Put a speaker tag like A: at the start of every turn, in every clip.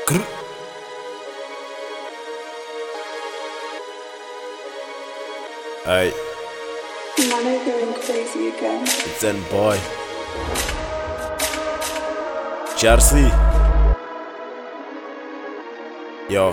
A: Grr. Hey,
B: Man, I'm going crazy again.
A: it's Zen boy. Jersey. Yo.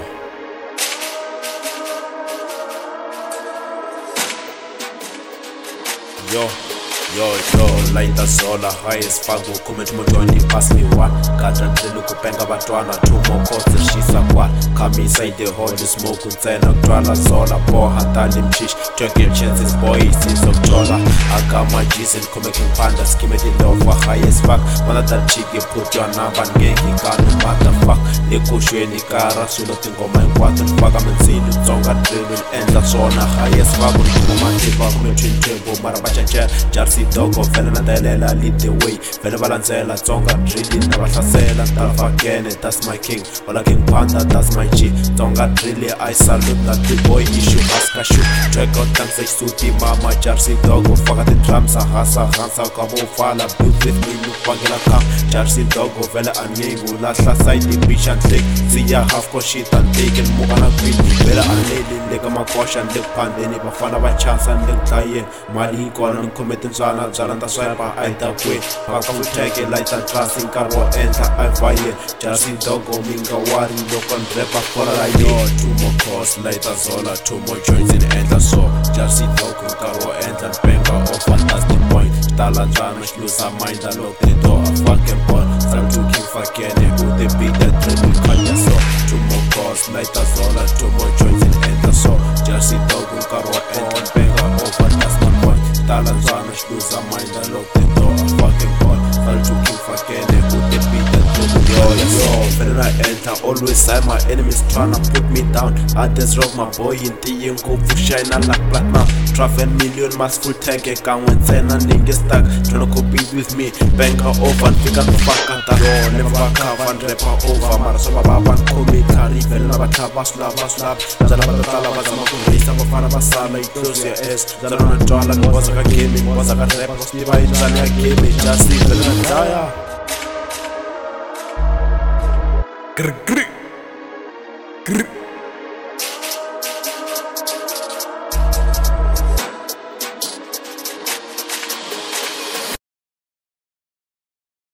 A: Yo, light us all a high as fuck. We'll come to Mojoni, pass me one. Got a drill, look bang about 2 more courts, and she's a quad. Come inside the hall, the smoke, and say, no, Twala, Zola, Poor, Hantalim, Chish, taking chances, boy, it's of Jola. I got my G's and coming panda, skimming it off for high as fuck. One of that chick, you put your number, and get you got no matter fuck. They push you in the car, so nothing on my water, fuck, I'm in scene, it's on a drill, and that's on a high as fuck. I'm tip up, I'm in tempo, Marabacha, Jersey dog, fell and I lead the way. Fell Balancella, Tonga, Drilly, Navasela, Talfa Kene, that's my king. Ola King Panda, that's my G. Tonga Drilly, I salute that big boy issue, Aska shoot. Track out thanks, I suit mama, Jersey dog, fuck the drums, Hasa, Hansa, Cabo, Fala, build with me, look Pagila Camp. Jersey dog, Vela and Yegu, last side, the beach and take. See ya half for shit and take and move on a green. Vela and Lady, Legama Kosh and the Pandeni, Bafana by chance and the client. Mali, Koran, committing Zana, Zalanda Swapa, I that way. Paka will take it like that class in Carbo, enter, I fire. Jersey dog, Minga, Wari, local Drepa, Kola, I know. 2 more calls, later Zola, 2 more joints in enter, so Jersey dog, Carbo, enter, Benga, or fantastic point. Talanjana, lose a mind, and lock the door, a fucking ball. Start to keep fucking it, who they beat that triple Kanya, so 2 more calls, later Zola, 2 more joints in enter, so Jersey dog, Carbo, enter, Benga, or fantastic point. Talanjana, lose a mind, and lock the door, a fucking ball. Start to keep fucking it, who they beat that triple When I enter, always side my enemies tryna put me down. I just rock my boy in the go for shine like platinum. Traffic million mass full tank, a can when ten and niggas stuck. Tryna compete with me, banker over and pick up the fuck at that. Never cover and rapper over. Marasoba Baban, Komi, Kari, Velava Tabas, Lava Slab. Zanaba Talaba, Zamaku, some of Farabasala, close your ass. Zanana Jala, was like a gaming, was like a rapper, Steve, Zania gaming, just leave the Grr, grr, grr.